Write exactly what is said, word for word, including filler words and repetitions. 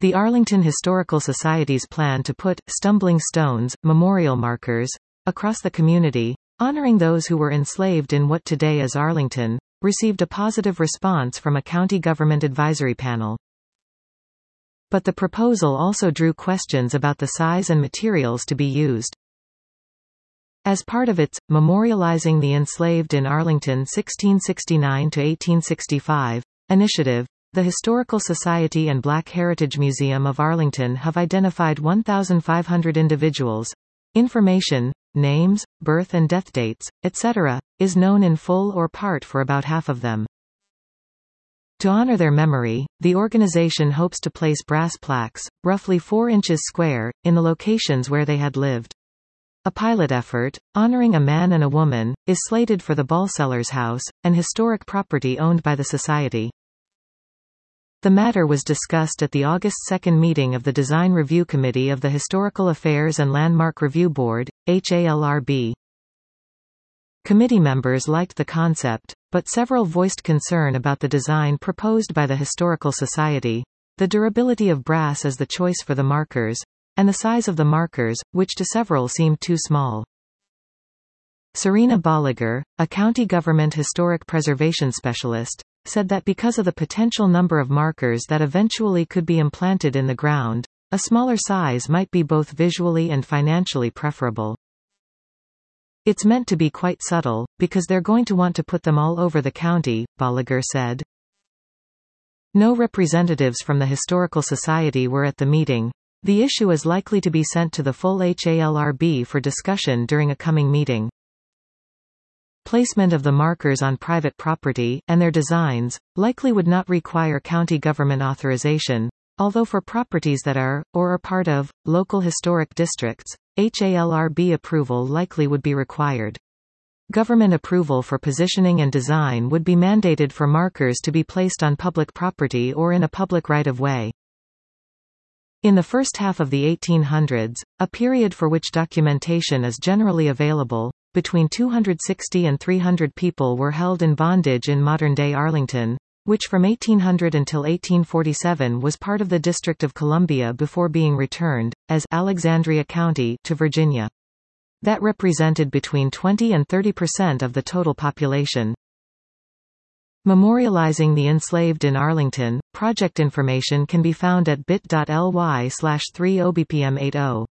The Arlington Historical Society's plan to put stumbling stones, memorial markers, across the community, honoring those who were enslaved in what today is Arlington, received a positive response from a county government advisory panel. But the proposal also drew questions about the size and materials to be used. As part of its Memorializing the Enslaved in Arlington sixteen sixty-nine to eighteen sixty-five initiative, the Historical Society and Black Heritage Museum of Arlington have identified one thousand five hundred individuals. Information, names, birth and death dates, et cetera, is known in full or part for about half of them. To honor their memory, the organization hopes to place brass plaques, roughly four inches square, in the locations where they had lived. A pilot effort, honoring a man and a woman, is slated for the Ballsellers House, an historic property owned by the Society. The matter was discussed at the August second meeting of the Design Review Committee of the Historical Affairs and Landmark Review Board, H A L R B. Committee members liked the concept, but several voiced concern about the design proposed by the Historical Society, the durability of brass as the choice for the markers, and the size of the markers, which to several seemed too small. Serena Bolliger, a county government historic preservation specialist, said that because of the potential number of markers that eventually could be implanted in the ground, a smaller size might be both visually and financially preferable. It's meant to be quite subtle, because they're going to want to put them all over the county, Bolliger said. No representatives from the Historical Society were at the meeting. The issue is likely to be sent to the full H A L R B for discussion during a coming meeting. Placement of the markers on private property, and their designs, likely would not require county government authorization, although for properties that are, or are part of, local historic districts, H A L R B approval likely would be required. Government approval for positioning and design would be mandated for markers to be placed on public property or in a public right-of-way. In the first half of the eighteen hundreds, a period for which documentation is generally available, between two hundred sixty and three hundred people were held in bondage in modern-day Arlington, which from eighteen hundred until eighteen forty-seven was part of the District of Columbia before being returned, as Alexandria County, to Virginia. That represented between twenty and thirty percent of the total population. Memorializing the Enslaved in Arlington, project information can be found at bit.ly slash 3obpm80.